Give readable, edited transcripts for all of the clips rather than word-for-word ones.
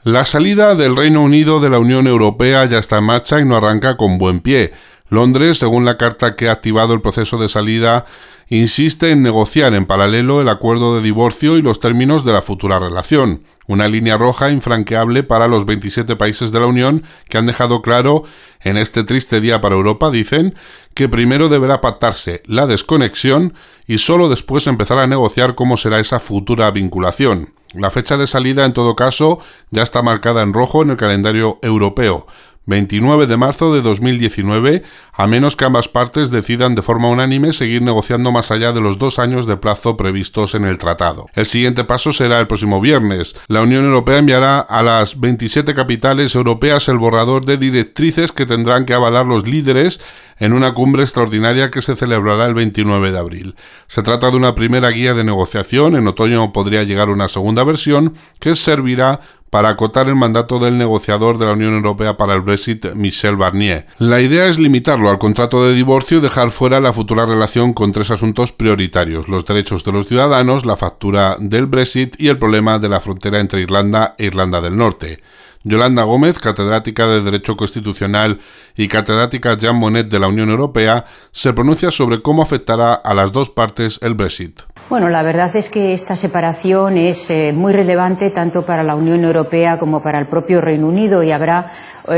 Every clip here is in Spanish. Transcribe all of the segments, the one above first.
La salida del Reino Unido de la Unión Europea ya está en marcha y no arranca con buen pie. Londres, según la carta que ha activado el proceso de salida, insiste en negociar en paralelo el acuerdo de divorcio y los términos de la futura relación. Una línea roja infranqueable para los 27 países de la Unión que han dejado claro, en este triste día para Europa, dicen, que primero deberá pactarse la desconexión y solo después empezar a negociar cómo será esa futura vinculación. La fecha de salida, en todo caso, ya está marcada en rojo en el calendario europeo. 29 de marzo de 2019, a menos que ambas partes decidan de forma unánime seguir negociando más allá de los 2 años de plazo previstos en el tratado. El siguiente paso será el próximo viernes. La Unión Europea enviará a las 27 capitales europeas el borrador de directrices que tendrán que avalar los líderes en una cumbre extraordinaria que se celebrará el 29 de abril. Se trata de una primera guía de negociación. En otoño podría llegar una segunda versión que servirá para acotar el mandato del negociador de la Unión Europea para el Brexit, Michel Barnier. La idea es limitarlo al contrato de divorcio y dejar fuera la futura relación con 3 asuntos prioritarios: los derechos de los ciudadanos, la factura del Brexit y el problema de la frontera entre Irlanda e Irlanda del Norte. Yolanda Gómez, catedrática de Derecho Constitucional y catedrática Jean Monnet de la Unión Europea, se pronuncia sobre cómo afectará a las dos partes el Brexit. Bueno, la verdad es que esta separación es muy relevante tanto para la Unión Europea como para el propio Reino Unido y habrá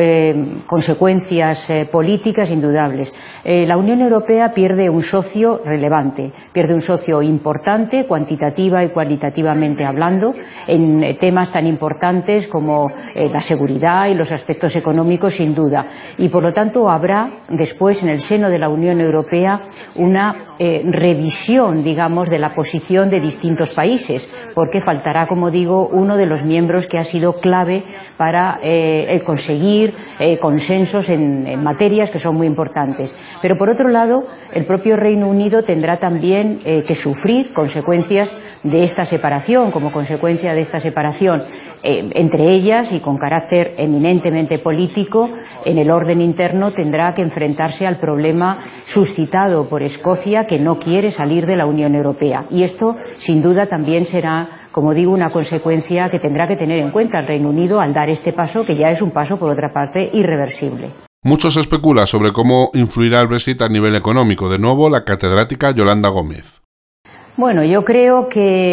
consecuencias políticas indudables. La Unión Europea pierde un socio relevante, pierde un socio importante, cuantitativa y cualitativamente hablando, en temas tan importantes como la seguridad y los aspectos económicos, sin duda. Y por lo tanto habrá después en el seno de la Unión Europea una revisión, digamos, de la posición de distintos países, porque faltará, como digo, uno de los miembros que ha sido clave para conseguir consensos en materias que son muy importantes. Pero por otro lado, el propio Reino Unido tendrá también que sufrir consecuencias de esta separación, como consecuencia de esta separación, entre ellas y con carácter eminentemente político, en el orden interno tendrá que enfrentarse al problema suscitado por Escocia, que no quiere salir de la Unión Europea. Y esto, sin duda, también será, como digo, una consecuencia que tendrá que tener en cuenta el Reino Unido al dar este paso, que ya es un paso, por otra parte, irreversible. Mucho se especula sobre cómo influirá el Brexit a nivel económico. De nuevo, la catedrática Yolanda Gómez. Bueno, yo creo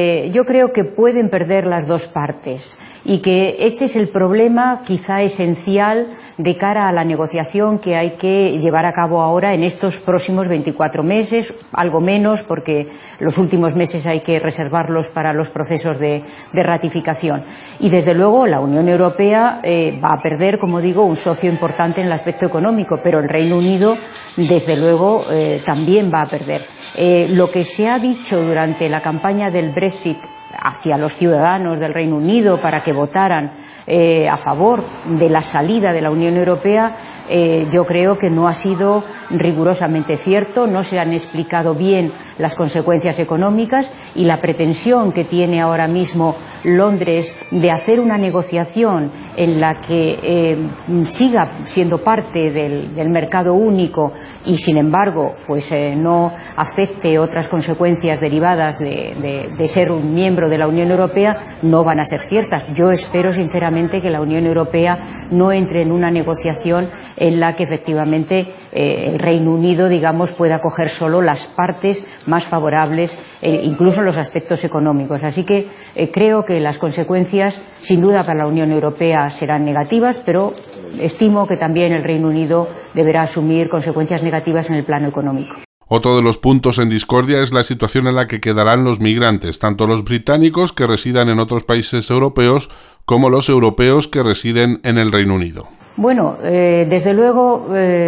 que pueden perder las dos partes y que este es el problema quizá esencial de cara a la negociación que hay que llevar a cabo ahora en estos próximos 24 meses, algo menos porque los últimos meses hay que reservarlos para los procesos de ratificación. Y desde luego la Unión Europea va a perder, como digo, un socio importante en el aspecto económico, pero el Reino Unido desde luego también va a perder. Lo que se ha dicho durante la campaña del Brexit hacia los ciudadanos del Reino Unido para que votaran a favor de la salida de la Unión Europea, yo creo que no ha sido rigurosamente cierto, no se han explicado bien las consecuencias económicas y la pretensión que tiene ahora mismo Londres de hacer una negociación en la que siga siendo parte del mercado único y sin embargo pues no afecte otras consecuencias derivadas de ser un miembro de la Unión Europea, no van a ser ciertas. Yo espero sinceramente que la Unión Europea no entre en una negociación en la que efectivamente el Reino Unido, digamos, pueda coger solo las partes más favorables, incluso en los aspectos económicos. Así que creo que las consecuencias, sin duda, para la Unión Europea serán negativas, pero estimo que también el Reino Unido deberá asumir consecuencias negativas en el plano económico. Otro de los puntos en discordia es la situación en la que quedarán los migrantes, tanto los británicos que residan en otros países europeos como los europeos que residen en el Reino Unido. Bueno, desde luego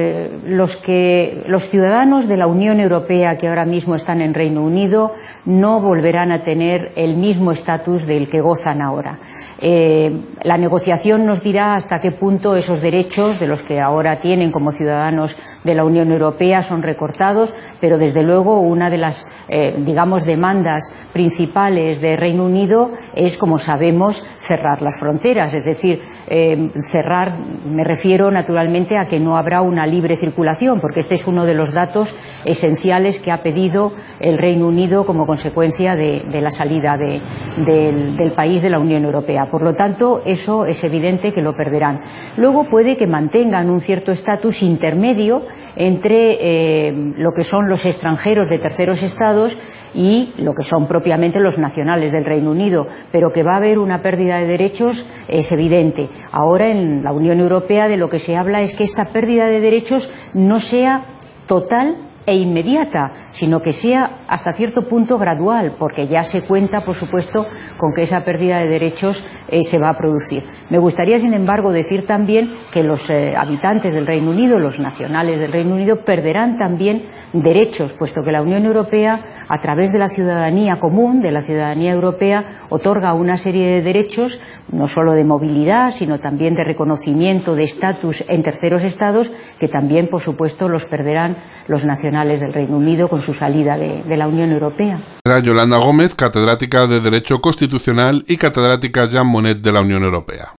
los ciudadanos de la Unión Europea que ahora mismo están en Reino Unido no volverán a tener el mismo estatus del que gozan ahora. La negociación nos dirá hasta qué punto esos derechos de los que ahora tienen como ciudadanos de la Unión Europea son recortados, pero desde luego una de las demandas principales de Reino Unido es, como sabemos, cerrar las fronteras, es decir, cerrar, me Me refiero naturalmente a que no habrá una libre circulación, porque este es uno de los datos esenciales que ha pedido el Reino Unido como consecuencia de la salida del país de la Unión Europea. Por lo tanto, eso es evidente que lo perderán. Luego puede que mantengan un cierto estatus intermedio entre lo que son los extranjeros de terceros estados y lo que son propiamente los nacionales del Reino Unido, pero que va a haber una pérdida de derechos es evidente. Ahora en la Unión Europea de lo que se habla es que esta pérdida de derechos no sea total e inmediata, sino que sea hasta cierto punto gradual, porque ya se cuenta, por supuesto, con que esa pérdida de derechos se va a producir. Me gustaría, sin embargo, decir también que los habitantes del Reino Unido, los nacionales del Reino Unido, perderán también derechos, puesto que la Unión Europea, a través de la ciudadanía común, de la ciudadanía europea, otorga una serie de derechos, no solo de movilidad, sino también de reconocimiento de estatus en terceros estados, que también, por supuesto, los perderán los nacionales del Reino Unido con su salida de la Unión Europea. Era Yolanda Gómez, catedrática de Derecho Constitucional y catedrática Jean Monnet de la Unión Europea.